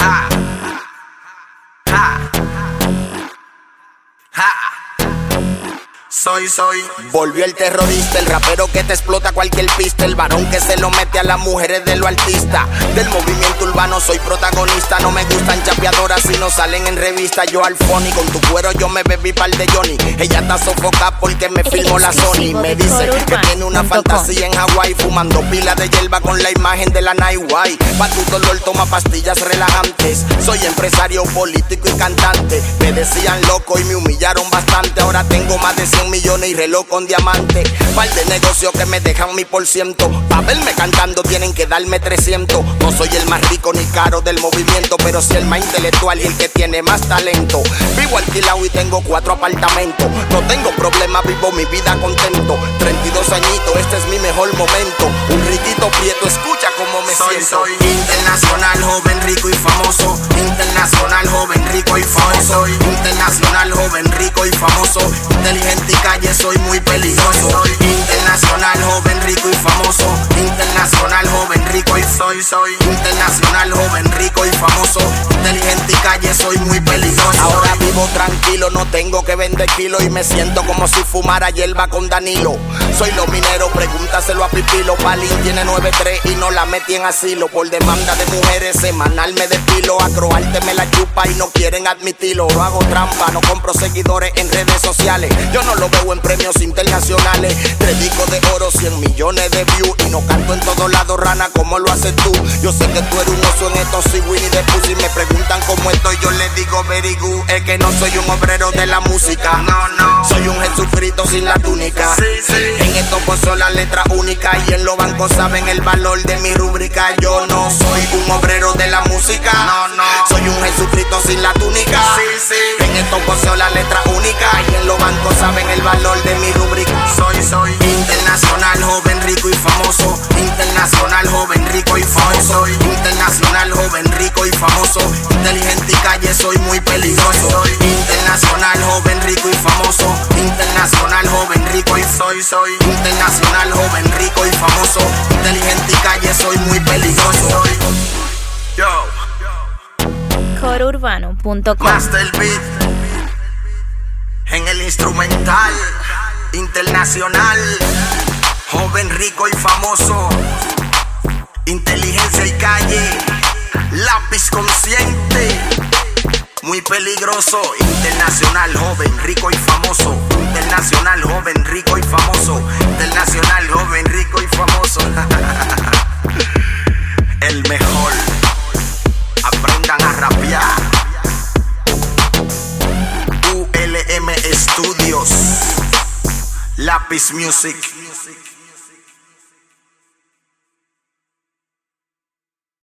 Ja, ja, ja. Soy. Volvió el terrorista, el rapero que te explota cualquier pista, el varón que se lo mete a las mujeres de lo artista. Del movimiento urbano soy protagonista. No me gustan chapeadoras si no salen en revista. Yo al Fonny, con tu cuero yo me bebí par de Johnny. Ella está sofocada porque me filmó la Sony. Me dice que tiene una fantasía en Hawái, fumando pila de hierba con la imagen de la Night White. Pa' tu dolor toma pastillas relajantes. Soy empresario, político y cantante. Me decían loco y me humillaron bastante. Ahora tengo más de 100 millones y reloj con diamante. Par de negocios que me dejan mi por ciento. Pa' verme cantando tienen que darme 300. No soy el más rico ni caro del movimiento, pero sí el más intelectual y el que tiene más talento. Vivo alquilado y tengo 4 apartamentos. No tengo problema, vivo mi vida contento. 32 añitos, este es mi mejor momento. Un riquito prieto, escucha cómo me siento. Soy internacional, joven, rico y famoso. Internacional, joven, rico y famoso. Internacional, joven, rico y famoso. Inteligente y calle, soy muy peligroso. Soy internacional, joven, rico y famoso. Internacional, joven, rico y soy internacional, joven, rico y famoso. Inteligente y calle, soy muy peligroso. Ahora vivo tranquilo, no tengo que vender kilos y me siento como si fumara hierba con Danilo. Soy los mineros, pregúntaselo a Pipilo. Palín tiene 9-3 y no la metí en asilo. Por demanda de mujeres, semanal me despilo. A Croarte me la chupa y no quieren admitirlo. No hago trampa, no compro seguidores en redes sociales. Yo no lo veo en premios internacionales. 3 discos de oro, 100 millones de views. Y no canto en todos lados, rana, como lo haces tú. Yo sé que tú eres un oso en esto, soy Winnie the Pooh. Si me preguntan cómo estoy, yo les digo very good. Es que no soy un obrero de la música. No. Soy un Jesucristo sin la túnica. Sí. En esto puso la letra única. Y en los bancos saben el valor de mi rúbrica. Yo no soy un obrero de la música. No. Soy un Jesucristo sin la túnica. Sí. En esto poseo la letra única. Y en los bancos saben el valor de mi rúbrica. Soy internacional, joven, rico y famoso. Internacional, joven, rico y famoso. Internacional, joven, rico y famoso. Inteligente y calle, soy muy peligroso. Soy internacional, joven, rico y famoso. Internacional, joven, rico y soy internacional, joven, rico y famoso. Inteligente y calle, soy muy peligroso. Corourbano.com. Master Beat en el instrumental internacional, joven, rico y famoso. Inteligencia y calle, lápiz consciente, muy peligroso. Internacional, joven, rico y famoso. Internacional, joven, rico y famoso. Internacional, joven, rico y famoso. El mejor. Aprendan a rapear. ULM Studios, Lápiz Music.